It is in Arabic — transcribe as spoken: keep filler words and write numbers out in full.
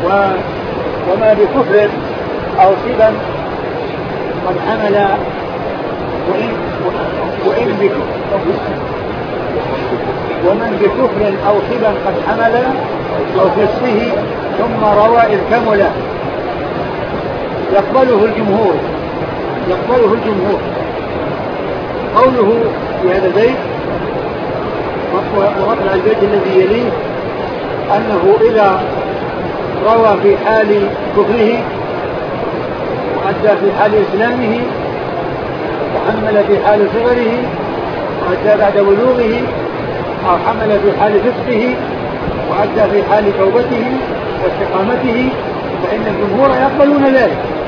وما بكفر أو صبا قد حمل وإن, وإن بكفر ومن بكفر أو صبا قد حمل أو فسقه ثم روى إذ كمل يقبله الجمهور يقبله الجمهور. قوله في هذا البيت ومطلع البيت الذي يليه أنه إذا روى في حال كفره وأدى في حال إسلامه وحمل في حال صغره وأدى بعد بلوغه أو حمل في حال فسقه وأدى في حال توبته واستقامته فإن الجمهور يقبلون ذلك